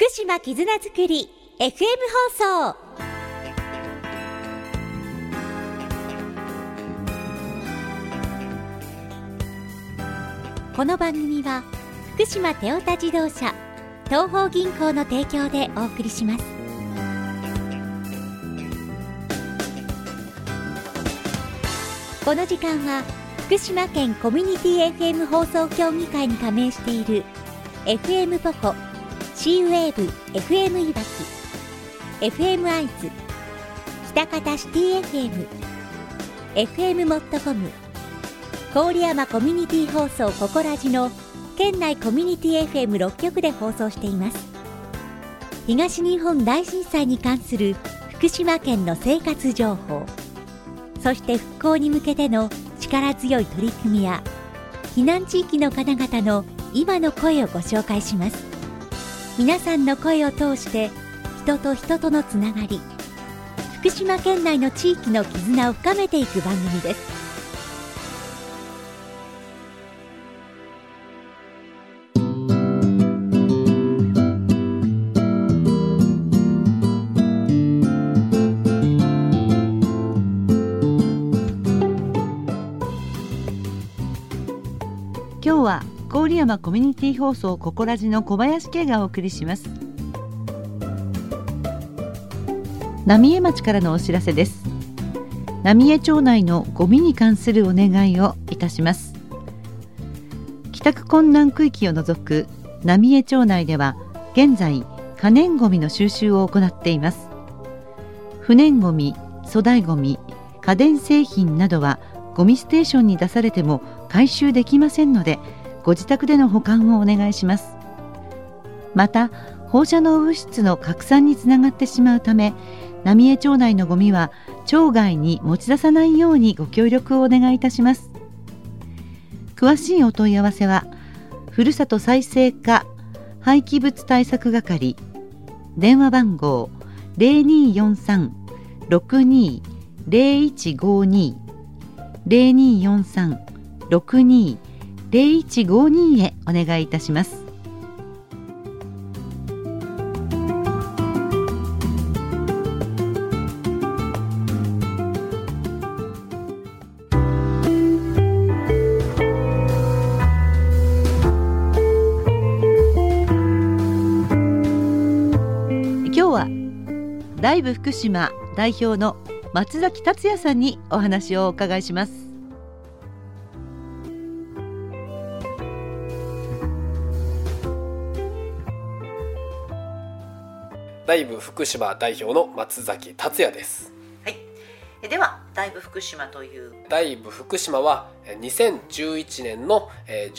福島絆づくり FM 放送。この番組は福島テオタ自動車東邦銀行の提供でお送りします。この時間は福島県コミュニティ FM 放送協議会に加盟している FM ポコ、シーウェーブ FM いわき、 FM アイズ、北方シティ FM、 FM モットコム、郡山コミュニティ放送ココラジの県内コミュニティ FM6 局で放送しています。東日本大震災に関する福島県の生活情報、そして復興に向けての力強い取り組みや避難地域の方々の今の声をご紹介します。皆さんの声を通して人と人とのつながり、福島県内の地域の絆を深めていく番組です。 今日は郡山コミュニティ放送ココラジの小林圭がお送りします。浪江町からのお知らせです。浪江町内のゴミに関するお願いをいたします。帰宅困難区域を除く浪江町内では現在可燃ゴミの収集を行っています。不燃ゴミ、粗大ゴミ、家電製品などはゴミステーションに出されても回収できませんので、ご自宅での保管をお願いします。また放射能物質の拡散につながってしまうため、浪江町内のゴミは町外に持ち出さないようにご協力をお願いいたします。詳しいお問い合わせはふるさと再生課廃棄物対策係、電話番号 0243-620152 0243-620152へお願いいたします。今日はライブ福島代表の松崎達也さんにお話をお伺いします。 ライブ福島代表の松崎達也です。 はい、ではライブ福島というライブ福島は2011年の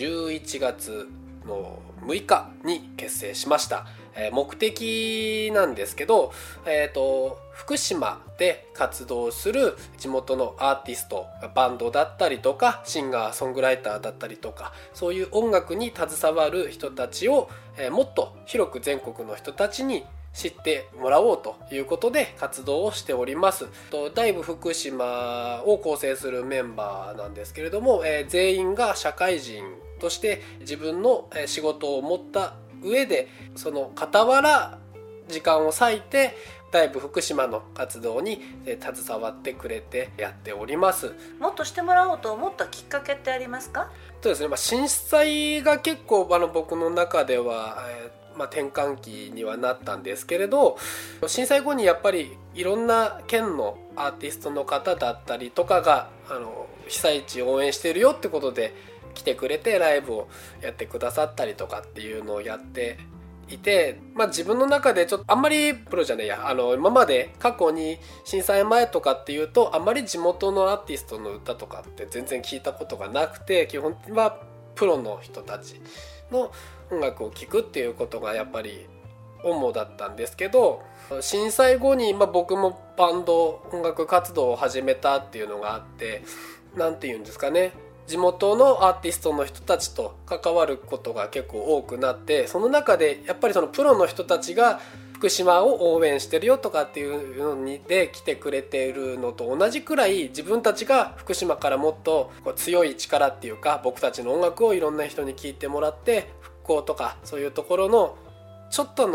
11月の6日に結成しました。目的なんですけど、福島で活動する地元のアーティスト、バンドだったりとかシンガーソングライターだったりとか、そういう音楽に携わる人たちをもっと広く全国の人たちに知ってもらおうということで活動をしております。ライブ福島を構成するメンバーなんですけれども、全員が社会人として自分の仕事を持った上で、その傍ら時間を割いてライブ福島の活動に携わってくれてやっております。 もっとしてもらおうと思ったきっかけってありますか？ そうですね、震災が結構僕の中では転換期にはなったんですけれど、震災後にやっぱりいろんな県のアーティストの方だったりとかが被災地を応援してるよってことで来てくれてライブをやってくださったりとかっていうのをやっていて、自分の中でちょっとあんまりプロじゃねえや、今まで過去に震災前とかっていうとあんまり地元のアーティストの歌とかって全然聞いたことがなくて、基本はプロの人たちの音楽を聴くっていうことがやっぱり主だったんですけど、震災後に僕もバンド音楽活動を始めたっていうのがあって、なんていうんですかね、地元のアーティストの人たちと関わることが結構多くなって、その中でやっぱりそのプロの人たちが福島を応援してるよとかっていうのにで来てくれているのと同じくらい、自分たちが福島からもっと強い力っていうか、僕たちの音楽をいろんな人に聴いてもらって復興とかそういうところのちょっとの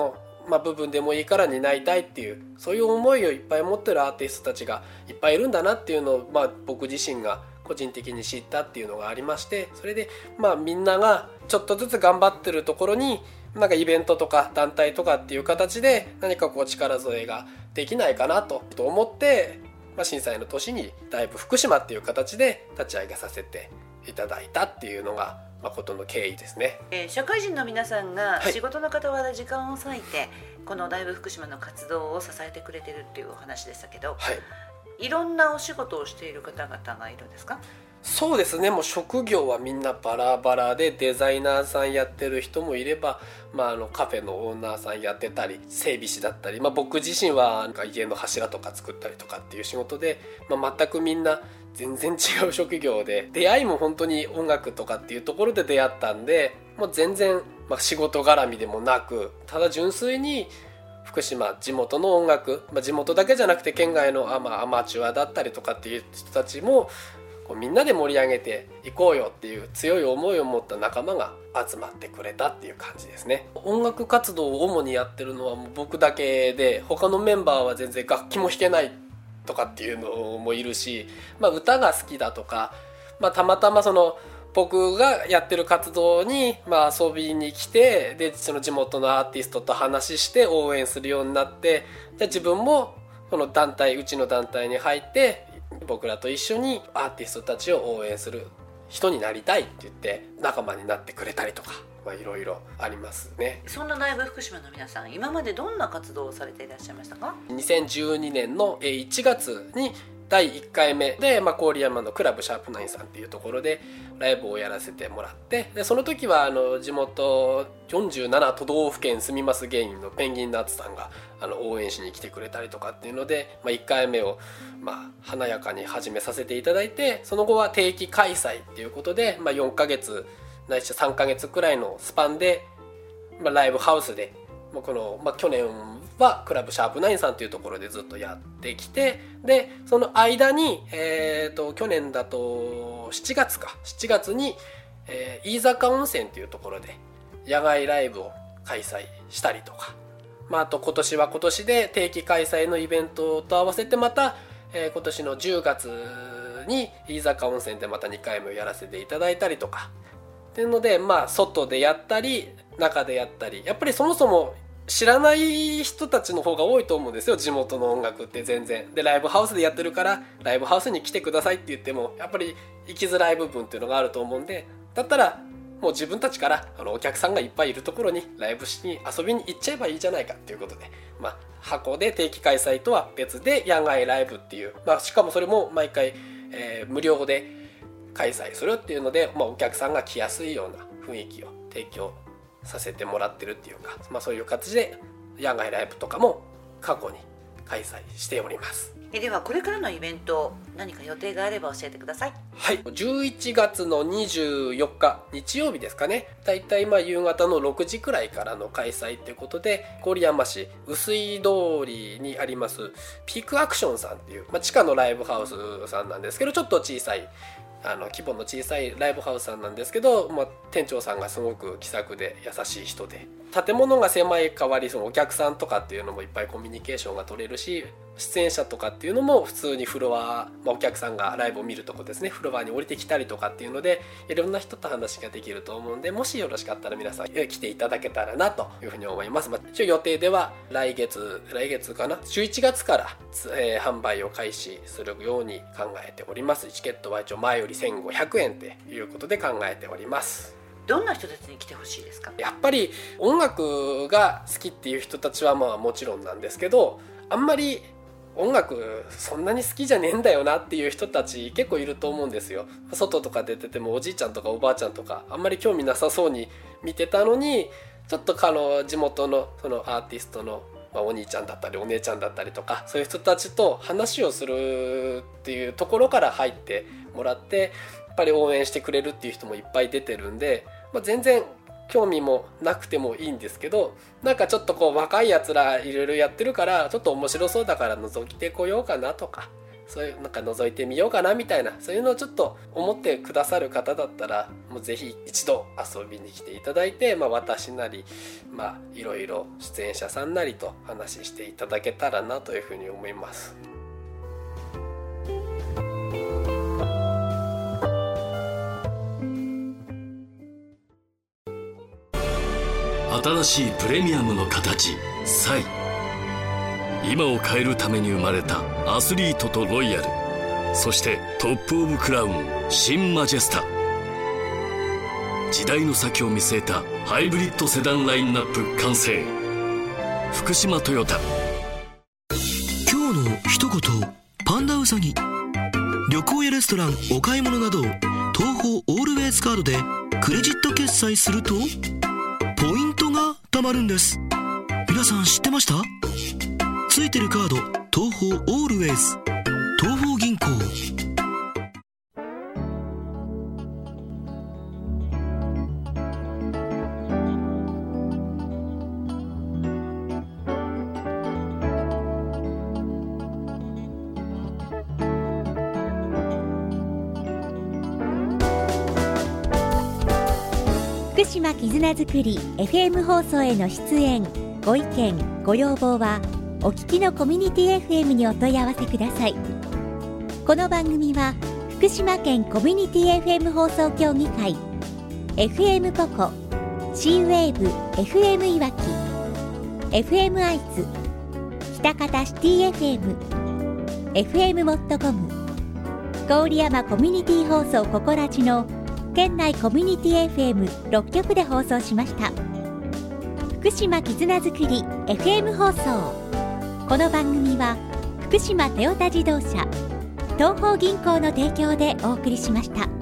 部分でもいいから担いたいっていう、そういう思いをいっぱい持ってるアーティストたちがいっぱいいるんだなっていうのを、僕自身が個人的に知ったっていうのがありまして、それでみんながちょっとずつ頑張ってるところにイベントとか団体とかっていう形で何か力添えができないかなと思って、震災の年にだいぶ福島っていう形で立ち上げさせていただいたっていうのが誠の経緯ですね。 社会人の皆さんが仕事の傍ら時間を割いて、このだいぶ福島の活動を支えてくれてるっていうお話でしたけど、いろんなお仕事をしている方々がいるんですか？ そうですね、もう職業はみんなバラバラで、デザイナーさんやってる人もいれば、カフェのオーナーさんやってたり、整備士だったり、僕自身は家の柱とか作ったりとかっていう仕事で、全くみんな全然違う職業で、出会いも本当に音楽とかっていうところで出会ったんで、もう全然仕事絡みでもなく、ただ純粋に福島地元の音楽、地元だけじゃなくて県外のアマチュアだったりとかっていう人たちもみんなで盛り上げていこうよっていう強い思いを持った仲間が集まってくれたっていう感じですね。音楽活動を主にやってるのはもう僕だけで、他のメンバーは全然楽器も弾けないとかっていうのもいるし、歌が好きだとか、たまたま僕がやってる活動に遊びに来て、でその地元のアーティストと話して応援するようになって、じゃあ自分もこの団体、うちの団体に入って僕らと一緒にアーティストたちを応援する人になりたいって言って仲間になってくれたりとか、いろいろありますね。 そんなだいぶ福島の皆さん、今までどんな活動をされていらっしゃいましたか ？2012年の1月に第1回目で、郡山のクラブシャープナインさんっていうところでライブをやらせてもらって、でその時は地元47都道府県住みます芸人のペンギンナッツさんが応援しに来てくれたりとかっていうので、1回目を華やかに始めさせていただいて、その後は定期開催っていうことで、4ヶ月ないし3ヶ月くらいのスパンで、ライブハウスでこの、去年はクラブシャープナインさんというところでずっとやってきて、でその間に、去年だと7月に、飯坂温泉というところで野外ライブを開催したりとか、あと今年は今年で定期開催のイベントと合わせてまた、今年の10月に飯坂温泉でまた2回目やらせていただいたりとかっていうので、外でやったり中でやったり、やっぱりそもそも知らない人たちの方が多いと思うんですよ、地元の音楽って全然で。ライブハウスでやってるからライブハウスに来てくださいって言ってもやっぱり行きづらい部分っていうのがあると思うんで、だったらもう自分たちからお客さんがいっぱいいるところにライブしに遊びに行っちゃえばいいじゃないかっていうことで、箱で定期開催とは別で野外ライブっていう、しかもそれも毎回、無料で開催するっていうので、お客さんが来やすいような雰囲気を提供させてもらってるっていうか、そういう形で野外ライブとかも過去に開催しております。 ではこれからのイベント、何か予定があれば教えてください。 はい、11月の24日日曜日ですかね、だいたい夕方の6時くらいからの開催ということで、郡山市臼井通りにありますピークアクションさんっていう、地下のライブハウスさんなんですけど、ちょっと小さい規模の小さいライブハウスさんなんですけど、店長さんがすごく気さくで優しい人で、建物が狭い代わりお客さんとかっていうのもいっぱいコミュニケーションが取れるし、出演者とかっていうのも普通にフロア、お客さんがライブを見るとこですね、フロアに降りてきたりとかっていうので、いろんな人と話ができると思うんで、もしよろしかったら皆さん来ていただけたらなというふうに思います。一応予定では来月かな、11月から、販売を開始するように考えております。チケットは一応前より1500円ということで考えております。 どんな人たちに来てほしいですか？ やっぱり音楽が好きっていう人たちはもちろんなんですけど、あんまり音楽そんなに好きじゃねえんだよなっていう人たち結構いると思うんですよ。外とか出ててもおじいちゃんとかおばあちゃんとかあんまり興味なさそうに見てたのに、ちょっと地元のそのアーティストのお兄ちゃんだったりお姉ちゃんだったりとか、そういう人たちと話をするっていうところから入ってもらって、やっぱり応援してくれるっていう人もいっぱい出てるんで、全然興味もなくてもいいんですけど、なんかちょっと若いやつらいろいろやってるからちょっと面白そうだから覗きてこようかなとか、 そういうなんか覗いてみようかなみたいな、そういうのをちょっと思ってくださる方だったら、もうぜひ一度遊びに来ていただいて、私なりいろいろ出演者さんなりと話していただけたらなというふうに思います。 新しいプレミアムの形、サイ。今を変えるために生まれたアスリートとロイヤル、そしてトップオブクラウン、新マジェスタ。時代の先を見据えたハイブリッドセダンラインナップ完成。福島トヨタ。 今日の一言、パンダウサギ。旅行やレストラン、お買い物など東宝オールウェイズカードでクレジット決済するとポイントが貯まるんです。皆さん知ってました？ついてるカード、東宝オールウェイズ、東宝銀行。 福島絆づくり FM 放送への出演、ご意見、ご要望はお聞きのコミュニティ FM にお問い合わせください。この番組は福島県コミュニティ FM 放送協議会、 FM ポコ、 C-WAVE FM いわき、 FM 愛知、喜多方シティ FM、 FM モットコム、郡山コミュニティ放送ココラジの県内コミュニティ FM6 局で放送しました。福島絆づくり FM 放送。この番組は福島トヨタ自動車、東宝銀行の提供でお送りしました。